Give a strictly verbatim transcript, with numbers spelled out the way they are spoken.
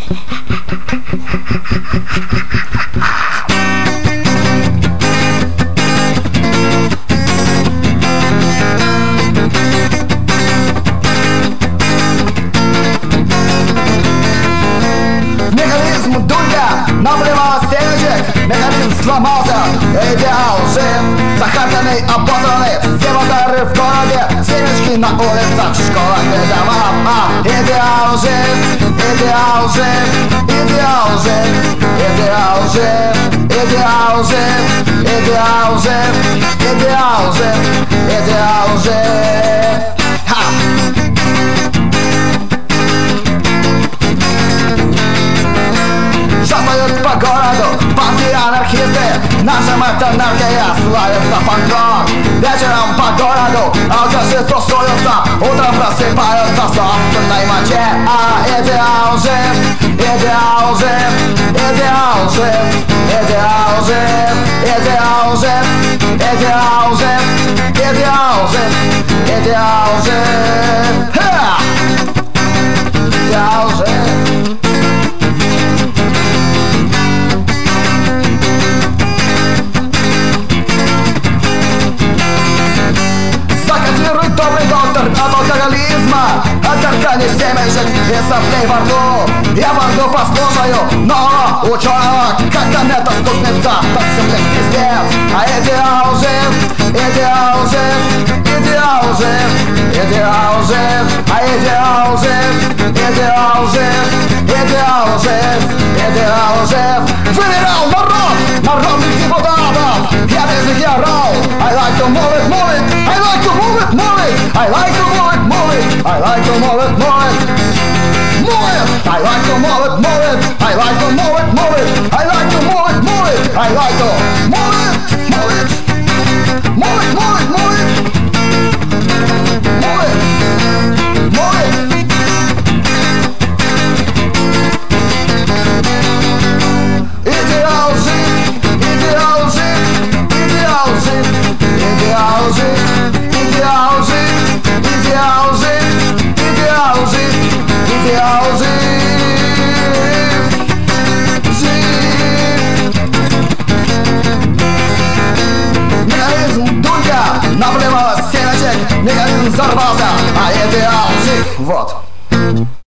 Механизм дуля наплевал стеночек, механизм сломался, идеал жив, захарканный, обосранный, все базары в городе, семечки на улицах, в школах и домах. А идеал жив, идеал жив, идеал жив, идеал жив, идеал жив, идеал жив, идеал жив, идеал жив. Ха! Сейчас поют по городу банки анархисты, наша мать анархия славится панк-рок. Вечером по городу алкаши тусуются, утром просыпаются в собственной моче. А идеал жив, идеал жив, идеал жив, идеал жив, идеал жив, идеал жив, идеал жив, идеал жив. Ха! Идеал жив. Закодируй, добрый доктор, от алкоголизма, от каркани семечек и соплей во рту. Я банду послушаю, но ученого, как комета стукнется, так земле пиздец. А идеал жив, идеал жив, идеал жив, идеал жив. А идеал жив, идеал жив, идеал жив, идеал жив. Выбирал народ, народных депутатов, я без них орал. I like to move it, move it, I like to move it, move it, I like to move it, move it, I like to move it, move it, move it, I like to move it, move it, I like to move it, move it, I like to move it, move it, I like to move it, move it, move it, move it, move it, move it, move it. Идеал жив, идеал жив, идеал жив, идеал жив, идеал жив, идеал жив, идеал жив, идеал жив, жив. Механизм дуля наплевалась семечек, механизм взорвался, а идеал жив. Вот.